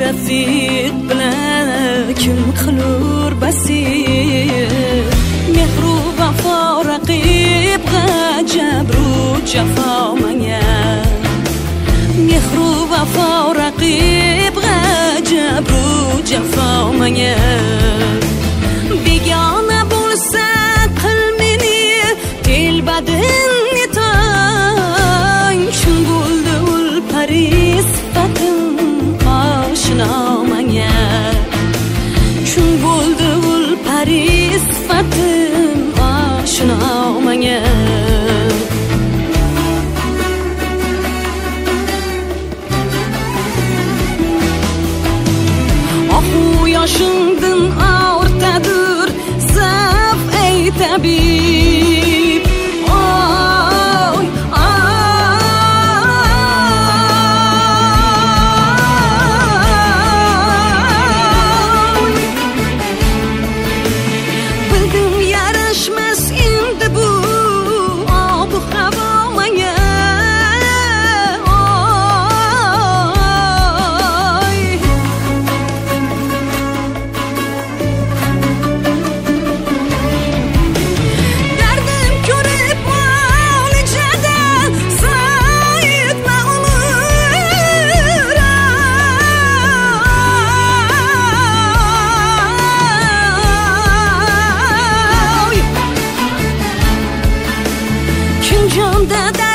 rafiq bilan kim qilur basir mehru vafo raqib g'ajabru jafo manga mehru vafo raqib g'ajabru jafo manga begona bo'lsa qil meni telbadin etang shun bo'ldi ul paris sifatim oshno manga shun bo'ldi ul paris sifatim oshno manga yoshingdan ortadir zaf ey tabib oy bildim yarashmas endi bu obu havo manga Jonda